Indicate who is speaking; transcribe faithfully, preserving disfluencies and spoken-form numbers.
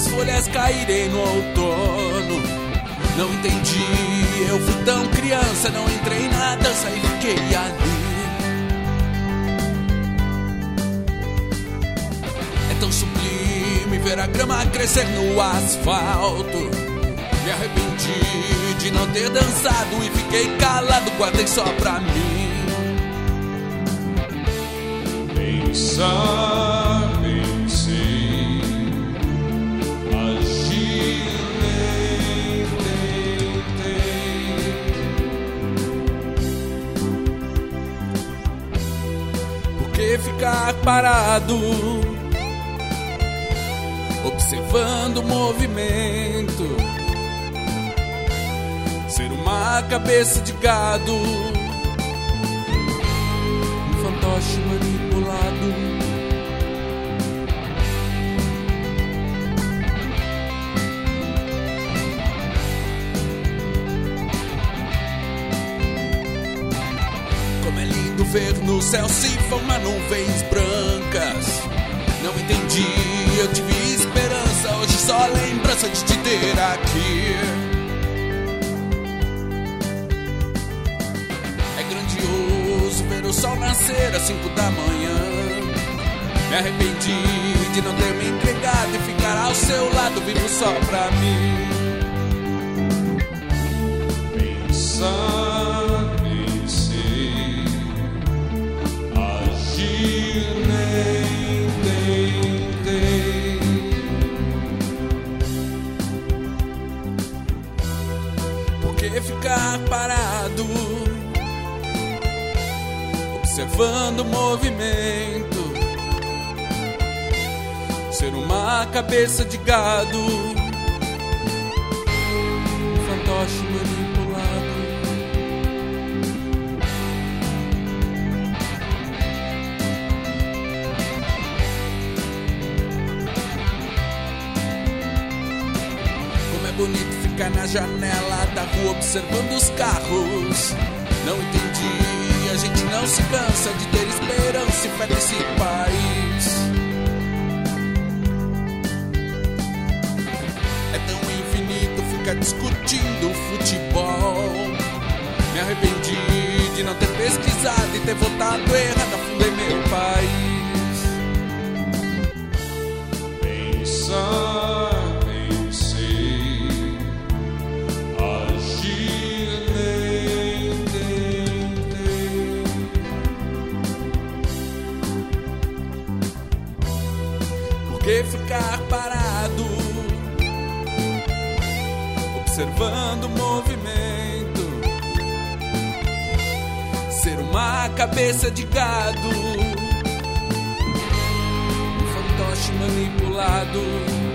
Speaker 1: as folhas caírem no outono. Não entendi, eu fui tão criança, não entrei na dança e fiquei ali. É tão sublime ver a grama crescer no asfalto. Me arrependi de não ter dançado e fiquei calado, guardei só pra mim.
Speaker 2: Pensar, pensei, agir, nem tentei.
Speaker 1: Por que ficar parado, observando o movimento? Ser uma cabeça de gado, um fantoche manipulado. Como é lindo ver no céu se formar nuvens brancas. Não entendi, eu tive esperança, hoje só lembrança de te ter aqui. É grandioso ver o sol nascer às cinco da manhã. Me arrependi de não ter me entregado e ficar ao seu lado, vivo só pra mim.
Speaker 2: Pensar, pensei, agir, nem tentei.
Speaker 1: Por que ficar parado, observando o movimento? Ser uma cabeça de gado, um fantoche manipulado. Como é bonito ficar na janela da rua observando os carros. Não entendi, a gente não se cansa de ter esperança e fé nesse país. É tão infinito ficar discutindo futebol. Me arrependi de não ter pesquisado e ter votado errado, afundei meu país.
Speaker 2: Pensar, pensei, agir, nem tentei.
Speaker 1: Por que ficar parado, observando o movimento? Ser uma cabeça de gado, um fantoche manipulado.